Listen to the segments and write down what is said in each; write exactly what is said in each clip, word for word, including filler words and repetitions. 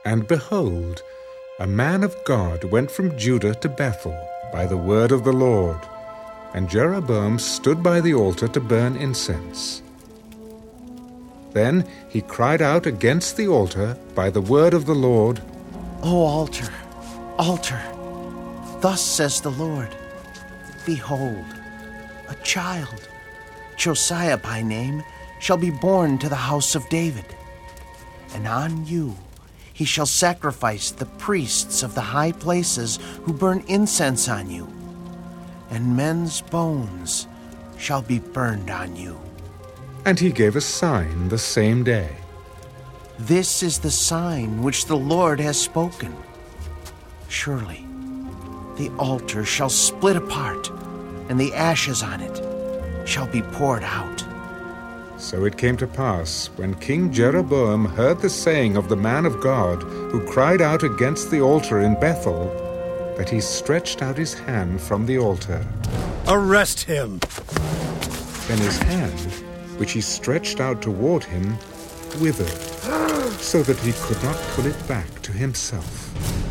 And behold, a man of God went from Judah to Bethel by the word of the Lord, and Jeroboam stood by the altar to burn incense. Then he cried out against the altar by the word of the Lord, O altar, altar, thus says the Lord, behold, a child, Josiah by name, shall be born to the house of David, and on you he shall sacrifice the priests of the high places who burn incense on you, and men's bones shall be burned on you. And he gave a sign the same day. This is the sign which the Lord has spoken. Surely the altar shall split apart, and the ashes on it shall be poured out. So it came to pass, when King Jeroboam heard the saying of the man of God, who cried out against the altar in Bethel, that he stretched out his hand from the altar. Arrest him! Then his hand, which he stretched out toward him, withered, so that he could not pull it back to himself.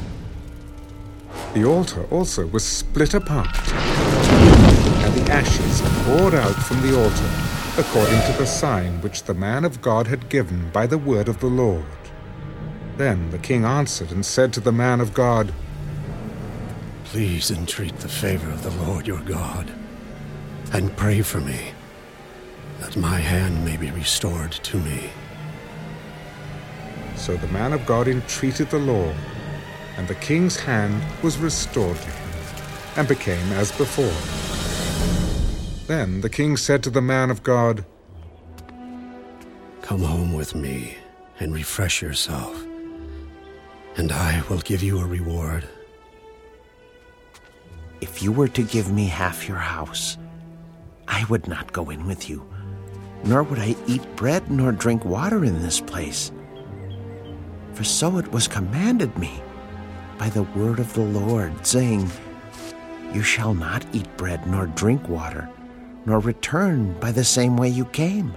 The altar also was split apart, and the ashes poured out from the altar, according to the sign which the man of God had given by the word of the Lord. Then the king answered and said to the man of God, Please entreat the favor of the Lord your God, and pray for me, that my hand may be restored to me. So the man of God entreated the Lord, and the king's hand was restored to him, and became as before. Then the king said to the man of God, Come home with me and refresh yourself, and I will give you a reward. If you were to give me half your house, I would not go in with you, nor would I eat bread nor drink water in this place. For so it was commanded me by the word of the Lord, saying, You shall not eat bread nor drink water, nor return by the same way you came.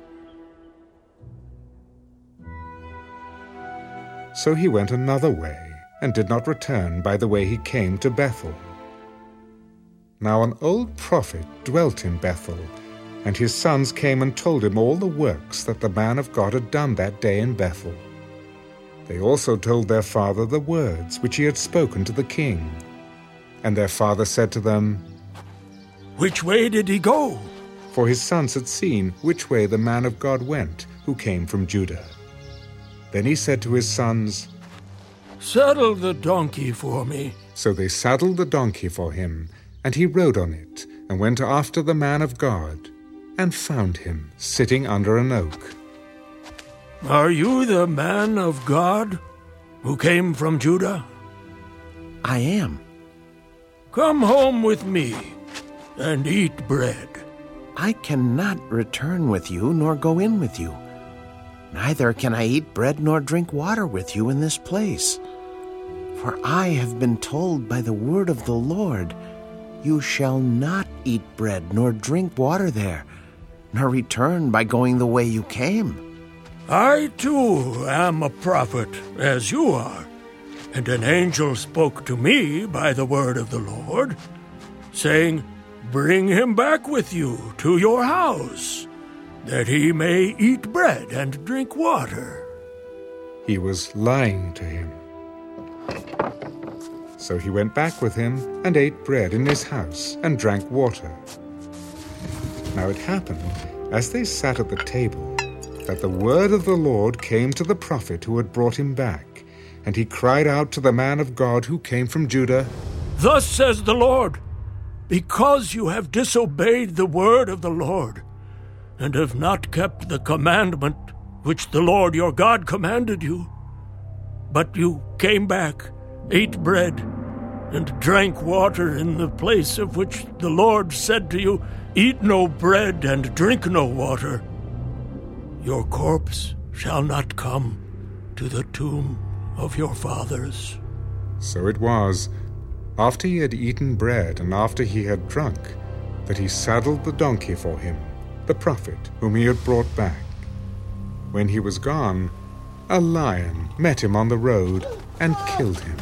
So he went another way, and did not return by the way he came to Bethel. Now an old prophet dwelt in Bethel, and his sons came and told him all the works that the man of God had done that day in Bethel. They also told their father the words which he had spoken to the king. And their father said to them, Which way did he go? For his sons had seen which way the man of God went, who came from Judah. Then he said to his sons, Saddle the donkey for me. So they saddled the donkey for him, and he rode on it, and went after the man of God, and found him sitting under an oak. Are you the man of God who came from Judah? I am. Come home with me and eat bread. I cannot return with you, nor go in with you. Neither can I eat bread nor drink water with you in this place. For I have been told by the word of the Lord, You shall not eat bread nor drink water there, nor return by going the way you came. I too am a prophet, as you are, and an angel spoke to me by the word of the Lord, saying, Bring him back with you to your house, that he may eat bread and drink water. He was lying to him. So he went back with him, and ate bread in his house, and drank water. Now it happened, as they sat at the table, that the word of the Lord came to the prophet who had brought him back, and he cried out to the man of God who came from Judah, Thus says the Lord, Because you have disobeyed the word of the Lord, and have not kept the commandment which the Lord your God commanded you, but you came back, ate bread, and drank water in the place of which the Lord said to you, Eat no bread and drink no water, your corpse shall not come to the tomb of your fathers. So it was, after he had eaten bread and after he had drunk, that he saddled the donkey for him, the prophet whom he had brought back. When he was gone, a lion met him on the road and killed him.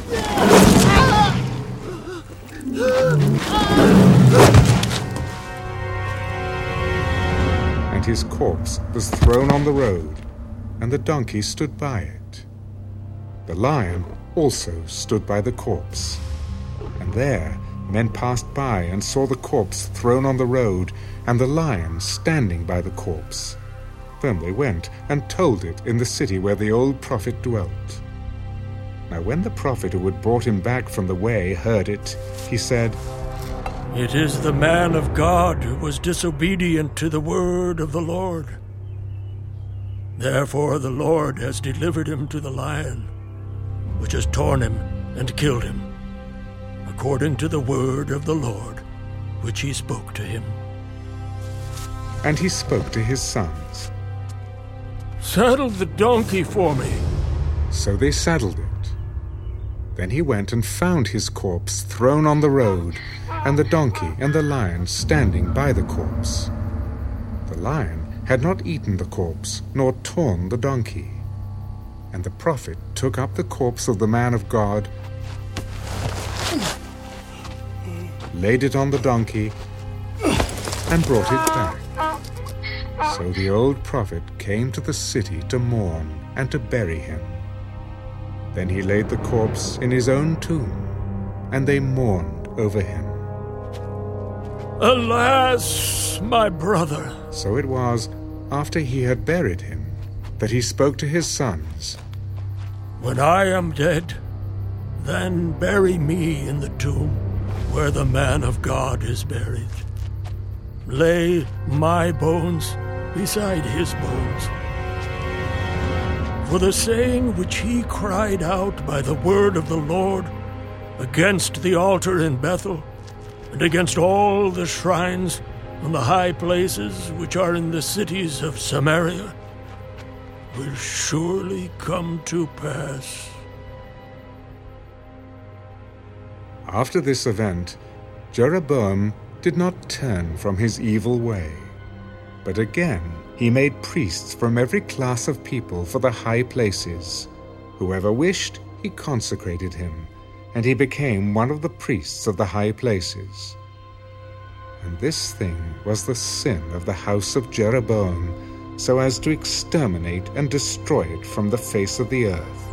And his corpse was thrown on the road, and the donkey stood by it. The lion also stood by the corpse, and there men passed by and saw the corpse thrown on the road, and the lion standing by the corpse. Then they went and told it in the city where the old prophet dwelt. Now when the prophet who had brought him back from the way heard it, he said, "It is the man of God who was disobedient to the word of the Lord. Therefore the Lord has delivered him to the lion, which has torn him and killed him, according to the word of the Lord, which he spoke to him." And he spoke to his sons. "Saddle the donkey for me." So they saddled it. Then he went and found his corpse thrown on the road, and the donkey and the lion standing by the corpse. The lion had not eaten the corpse, nor torn the donkey. And the prophet took up the corpse of the man of God, laid it on the donkey, and brought it back. So the old prophet came to the city to mourn and to bury him. Then he laid the corpse in his own tomb, and they mourned over him. "Alas, my brother!" So it was, after he had buried him, that he spoke to his sons, "When I am dead, then bury me in the tomb where the man of God is buried. Lay my bones beside his bones. For the saying which he cried out by the word of the Lord against the altar in Bethel, and against all the shrines and the high places which are in the cities of Samaria, will surely come to pass." After this event, Jeroboam did not turn from his evil way, but again he made priests from every class of people for the high places. Whoever wished, he consecrated him, and he became one of the priests of the high places. And this thing was the sin of the house of Jeroboam, so as to exterminate and destroy it from the face of the earth.